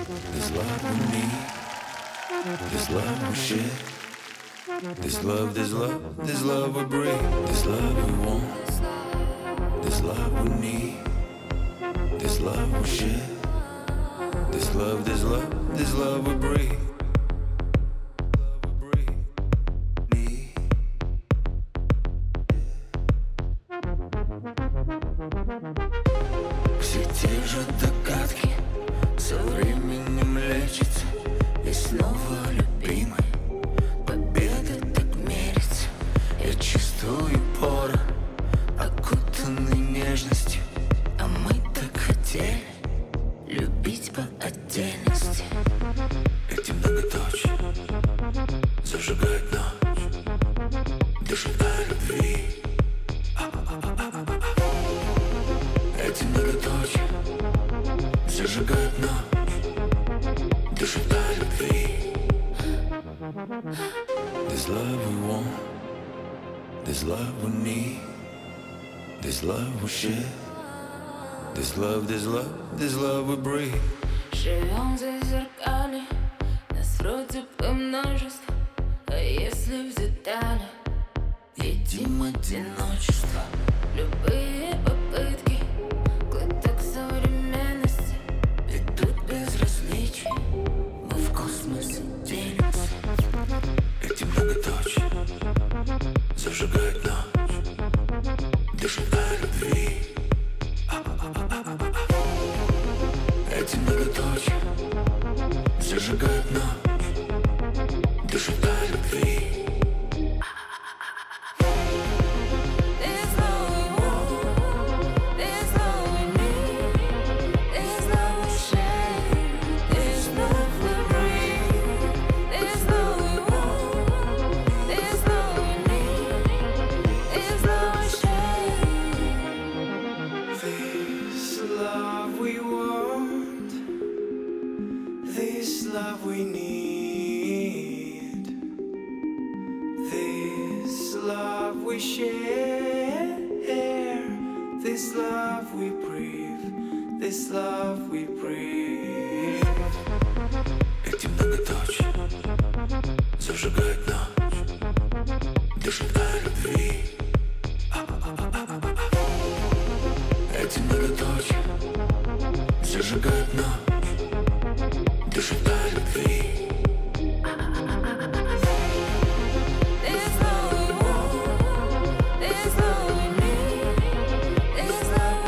This love we need, this love we share. This love, this love, this love we breathe. This love we want, this love we need. This love we share. This love, this love, this love we breathe. Все те же догадки со временем лечатся. И снова любимый, победа так мерится. Я чувствую порох, окутанный нежностью. А мы так хотели любить по отдельности. Эти многоточия зажигают ночь, дышат о любви. Эти многоточия зажигают ночь, дышат о любви. This love we want, this love we need. This love we share. This love, this love, this love we breathe. Живем за зеркали, нас вроде бы множество. А если в деталях видим одиночество. Любые попытки глоток современности ведут без различий. Мы в космосе делимся. Эти многоточия зажигают ночь, дышат о любви. Эти многоточия зажигают ночь, дышат о любви. This love we want, this love we need, this love we share, this love we breathe. This love we want, this love we need, this love we share. This love we want, this love we need, this love we share, this love we breathe, this love we breathe. Эти многоточия зажигают ночь.